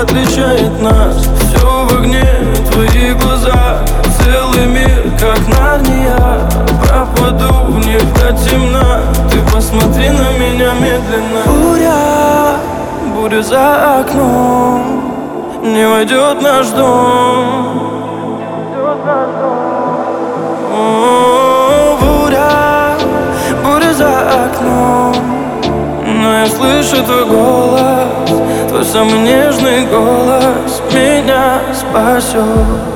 отличает нас. Все в огне, твои глаза, целый мир, как Нарния. Пропаду в них до темна, ты посмотри на меня медленно. Буря за окном, не войдет наш дом. О, буря за окном, но я слышу твой голос, твой самый нежный голос меня спасет.